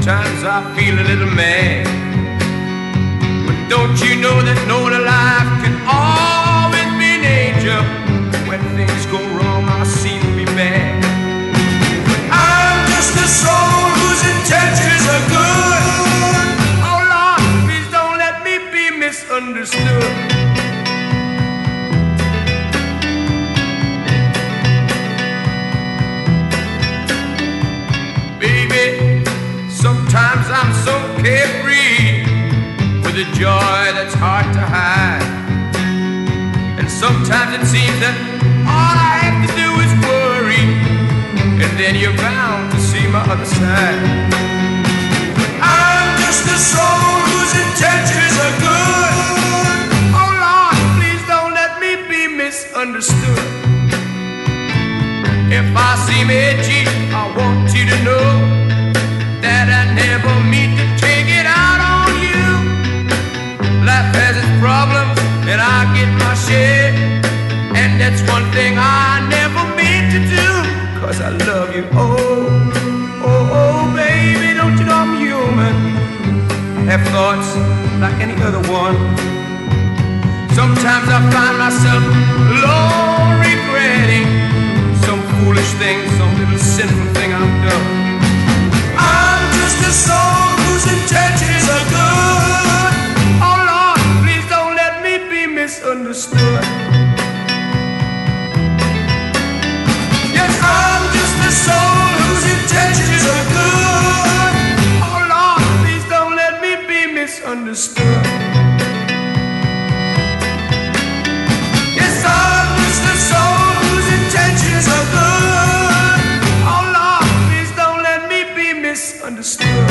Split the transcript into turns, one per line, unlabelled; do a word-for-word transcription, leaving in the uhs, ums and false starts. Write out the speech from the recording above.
sometimes I feel a little mad. But don't you know that no life can always be an angel? When things go wrong, I seem to be bad. But I'm just a soul whose intentions are good. Oh Lord, please don't let me be misunderstood. Sometimes I'm so carefree with a joy that's hard to hide. And sometimes it seems that all I have to do is worry, and then you're bound to see my other side. But I'm just a soul whose intentions are good. Oh Lord, please don't let me be misunderstood. If I seem edgy, I want you to know that I never mean to take it out on you. Life has its problems, and I get my share. And that's one thing I never meant to do, 'cause I love you. Oh, oh, oh, baby, don't you know I'm human? Have thoughts like any other one. Sometimes I find myself alone regretting some foolish thing, some little sinful thing I've done. Just a soul whose intentions are good. Oh Lord, please don't let me be misunderstood. Yes, I'm just a soul whose intentions are good. Oh Lord, please don't let me be misunderstood. Yes, I'm just a soul whose intentions are good. Oh Lord, please don't let me be misunderstood.